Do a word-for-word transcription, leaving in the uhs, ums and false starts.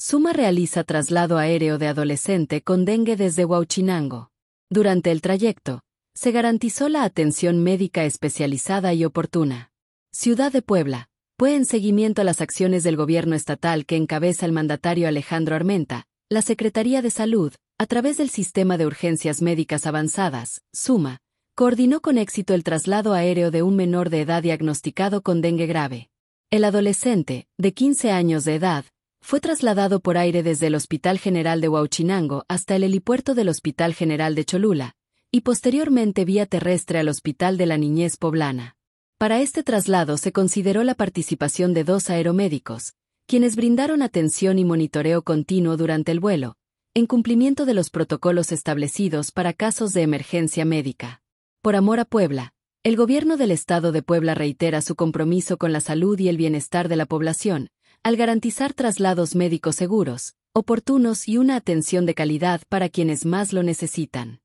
Suma realiza traslado aéreo de adolescente con dengue desde Huauchinango. Durante el trayecto, se garantizó la atención médica especializada y oportuna. Ciudad de Puebla. Fue en seguimiento a las acciones del gobierno estatal que encabeza el mandatario Alejandro Armenta, la Secretaría de Salud, a través del Sistema de Urgencias Médicas Avanzadas, SUMA, coordinó con éxito el traslado aéreo de un menor de edad diagnosticado con dengue grave. El adolescente, de quince años de edad, fue trasladado por aire desde el Hospital General de Huauchinango hasta el helipuerto del Hospital General de Cholula, y posteriormente vía terrestre al Hospital de la Niñez Poblana. Para este traslado se consideró la participación de dos aeromédicos, quienes brindaron atención y monitoreo continuo durante el vuelo, en cumplimiento de los protocolos establecidos para casos de emergencia médica. Por amor a Puebla, el gobierno del Estado de Puebla reitera su compromiso con la salud y el bienestar de la población, al garantizar traslados médicos seguros, oportunos y una atención de calidad para quienes más lo necesitan.